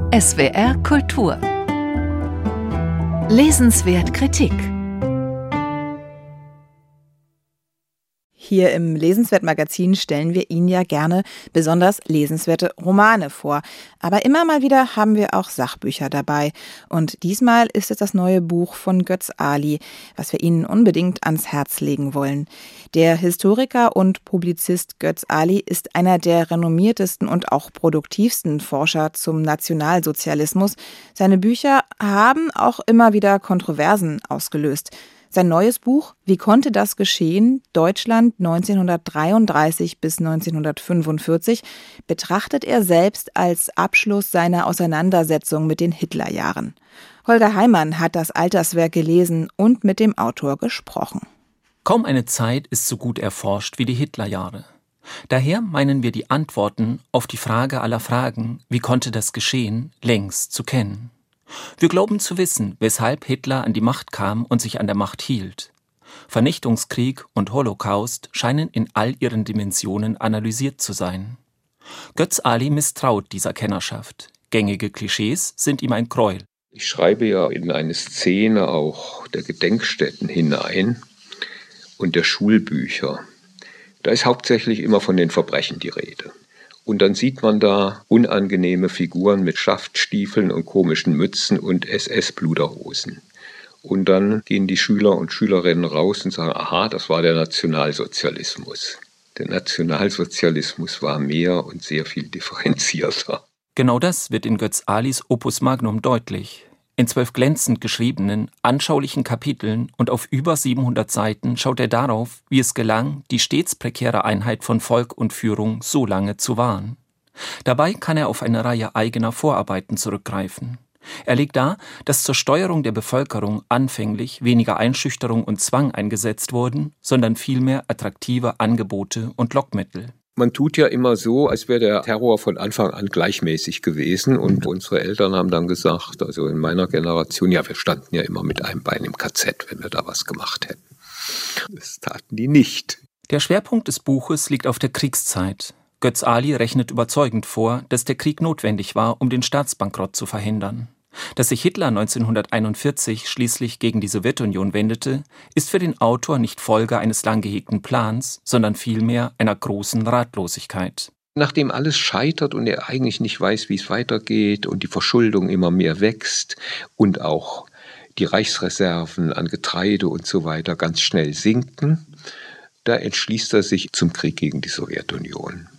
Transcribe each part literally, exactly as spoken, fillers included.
S W R Kultur. Lesenswert Kritik. Hier im Lesenswert-Magazin stellen wir Ihnen ja gerne besonders lesenswerte Romane vor. Aber immer mal wieder haben wir auch Sachbücher dabei. Und diesmal ist es das neue Buch von Götz Ali, was wir Ihnen unbedingt ans Herz legen wollen. Der Historiker und Publizist Götz Ali ist einer der renommiertesten und auch produktivsten Forscher zum Nationalsozialismus. Seine Bücher haben auch immer wieder Kontroversen ausgelöst. Sein neues Buch »Wie konnte das geschehen? Deutschland neunzehnhundertdreiunddreißig bis neunzehnhundertfünfundvierzig« betrachtet er selbst als Abschluss seiner Auseinandersetzung mit den Hitlerjahren. Holger Heimann hat das Alterswerk gelesen und mit dem Autor gesprochen. Kaum eine Zeit ist so gut erforscht wie die Hitlerjahre. Daher meinen wir die Antworten auf die Frage aller Fragen, wie konnte das geschehen, längst zu kennen. Wir glauben zu wissen, weshalb Hitler an die Macht kam und sich an der Macht hielt. Vernichtungskrieg und Holocaust scheinen in all ihren Dimensionen analysiert zu sein. Götz Ali misstraut dieser Kennerschaft. Gängige Klischees sind ihm ein Gräuel. Ich schreibe ja in eine Szene auch der Gedenkstätten hinein und der Schulbücher. Da ist hauptsächlich immer von den Verbrechen die Rede. Und dann sieht man da unangenehme Figuren mit Schaftstiefeln und komischen Mützen und S S-Bluderhosen. Und dann gehen die Schüler und Schülerinnen raus und sagen, aha, das war der Nationalsozialismus. Der Nationalsozialismus war mehr und sehr viel differenzierter. Genau das wird in Götz Alis Opus Magnum deutlich. In zwölf glänzend geschriebenen, anschaulichen Kapiteln und auf über siebenhundert Seiten schaut er darauf, wie es gelang, die stets prekäre Einheit von Volk und Führung so lange zu wahren. Dabei kann er auf eine Reihe eigener Vorarbeiten zurückgreifen. Er legt dar, dass zur Steuerung der Bevölkerung anfänglich weniger Einschüchterung und Zwang eingesetzt wurden, sondern vielmehr attraktive Angebote und Lockmittel. Man tut ja immer so, als wäre der Terror von Anfang an gleichmäßig gewesen. Und unsere Eltern haben dann gesagt, also in meiner Generation, ja, wir standen ja immer mit einem Bein im K Z, wenn wir da was gemacht hätten. Das taten die nicht. Der Schwerpunkt des Buches liegt auf der Kriegszeit. Götz Ali rechnet überzeugend vor, dass der Krieg notwendig war, um den Staatsbankrott zu verhindern. Dass sich Hitler neunzehnhunderteinundvierzig schließlich gegen die Sowjetunion wendete, ist für den Autor nicht Folge eines lang gehegten Plans, sondern vielmehr einer großen Ratlosigkeit. Nachdem alles scheitert und er eigentlich nicht weiß, wie es weitergeht und die Verschuldung immer mehr wächst und auch die Reichsreserven an Getreide und so weiter ganz schnell sinken, da entschließt er sich zum Krieg gegen die Sowjetunion.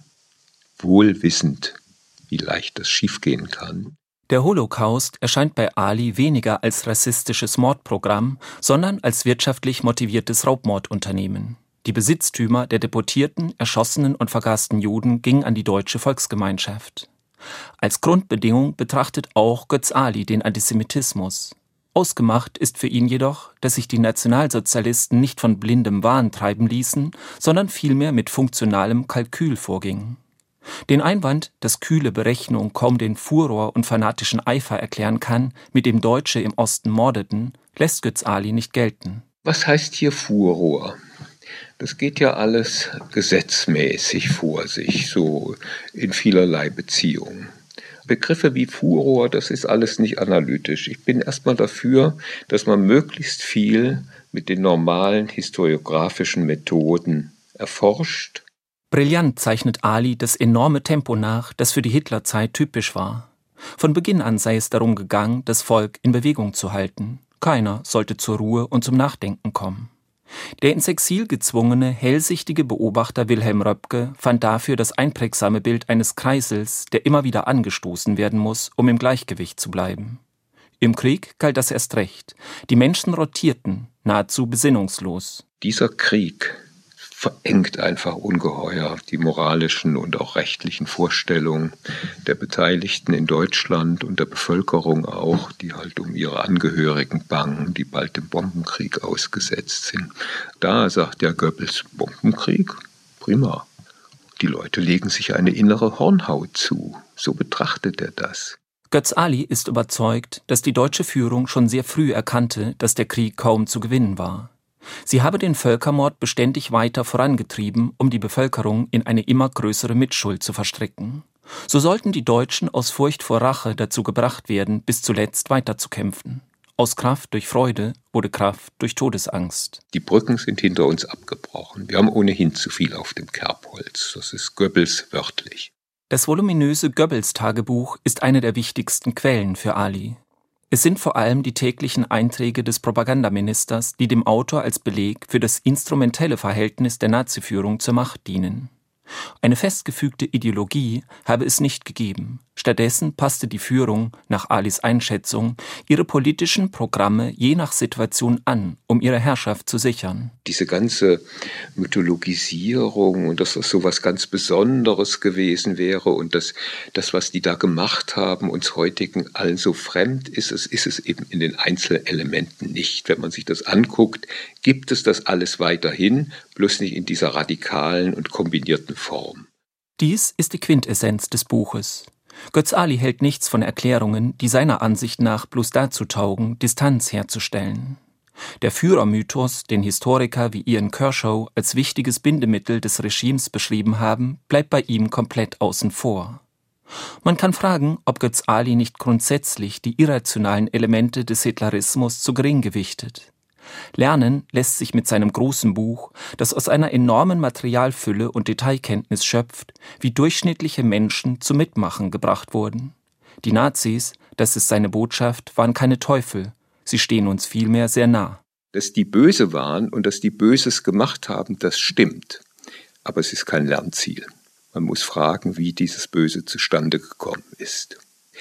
Wohl wissend, wie leicht das schiefgehen kann. Der Holocaust erscheint bei Ali weniger als rassistisches Mordprogramm, sondern als wirtschaftlich motiviertes Raubmordunternehmen. Die Besitztümer der deportierten, erschossenen und vergasten Juden gingen an die deutsche Volksgemeinschaft. Als Grundbedingung betrachtet auch Götz Ali den Antisemitismus. Ausgemacht ist für ihn jedoch, dass sich die Nationalsozialisten nicht von blindem Wahn treiben ließen, sondern vielmehr mit funktionalem Kalkül vorgingen. Den Einwand, dass kühle Berechnung kaum den Furor und fanatischen Eifer erklären kann, mit dem Deutsche im Osten mordeten, lässt Götz Ali nicht gelten. Was heißt hier Furor? Das geht ja alles gesetzmäßig vor sich, so in vielerlei Beziehungen. Begriffe wie Furor, das ist alles nicht analytisch. Ich bin erstmal dafür, dass man möglichst viel mit den normalen historiografischen Methoden erforscht. Brillant zeichnet Ali das enorme Tempo nach, das für die Hitlerzeit typisch war. Von Beginn an sei es darum gegangen, das Volk in Bewegung zu halten. Keiner sollte zur Ruhe und zum Nachdenken kommen. Der ins Exil gezwungene, hellsichtige Beobachter Wilhelm Röpke fand dafür das einprägsame Bild eines Kreisels, der immer wieder angestoßen werden muss, um im Gleichgewicht zu bleiben. Im Krieg galt das erst recht. Die Menschen rotierten, nahezu besinnungslos. Dieser Krieg verengt einfach ungeheuer die moralischen und auch rechtlichen Vorstellungen der Beteiligten in Deutschland und der Bevölkerung auch, die halt um ihre Angehörigen bangen, die bald dem Bombenkrieg ausgesetzt sind. Da sagt ja Goebbels, Bombenkrieg, prima. Die Leute legen sich eine innere Hornhaut zu. So betrachtet er das. Götz Ali ist überzeugt, dass die deutsche Führung schon sehr früh erkannte, dass der Krieg kaum zu gewinnen war. Sie habe den Völkermord beständig weiter vorangetrieben, um die Bevölkerung in eine immer größere Mitschuld zu verstricken. So sollten die Deutschen aus Furcht vor Rache dazu gebracht werden, bis zuletzt weiterzukämpfen. Aus Kraft durch Freude wurde Kraft durch Todesangst. Die Brücken sind hinter uns abgebrochen. Wir haben ohnehin zu viel auf dem Kerbholz. Das ist Goebbels wörtlich. Das voluminöse Goebbels-Tagebuch ist eine der wichtigsten Quellen für Ali. Es sind vor allem die täglichen Einträge des Propagandaministers, die dem Autor als Beleg für das instrumentelle Verhältnis der Naziführung zur Macht dienen. Eine festgefügte Ideologie habe es nicht gegeben. Stattdessen passte die Führung, nach Alis Einschätzung, ihre politischen Programme je nach Situation an, um ihre Herrschaft zu sichern. Diese ganze Mythologisierung und dass das so was ganz Besonderes gewesen wäre und dass das, was die da gemacht haben, uns heutigen allen so fremd ist, es ist es eben in den Einzelelementen nicht. Wenn man sich das anguckt, gibt es das alles weiterhin, bloß nicht in dieser radikalen und kombinierten Form. Dies ist die Quintessenz des Buches. Götz Ali hält nichts von Erklärungen, die seiner Ansicht nach bloß dazu taugen, Distanz herzustellen. Der Führermythos, den Historiker wie Ian Kershaw als wichtiges Bindemittel des Regimes beschrieben haben, bleibt bei ihm komplett außen vor. Man kann fragen, ob Götz Ali nicht grundsätzlich die irrationalen Elemente des Hitlerismus zu gering gewichtet. Lernen lässt sich mit seinem großen Buch, das aus einer enormen Materialfülle und Detailkenntnis schöpft, wie durchschnittliche Menschen zum Mitmachen gebracht wurden. Die Nazis, das ist seine Botschaft, waren keine Teufel, sie stehen uns vielmehr sehr nah. Dass die böse waren und dass die Böses gemacht haben, das stimmt. Aber es ist kein Lernziel. Man muss fragen, wie dieses Böse zustande gekommen ist.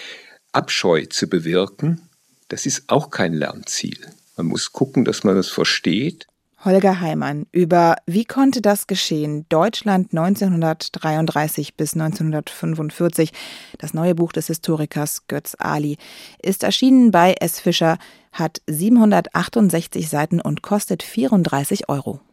Abscheu zu bewirken, das ist auch kein Lernziel. Man muss gucken, dass man das versteht. Holger Heimann über Wie konnte das geschehen? Deutschland neunzehnhundertdreiunddreißig bis neunzehnhundertfünfundvierzig. Das neue Buch des Historikers Götz Ali ist erschienen bei S. Fischer, hat siebenhundertachtundsechzig Seiten und kostet vierunddreißig Euro.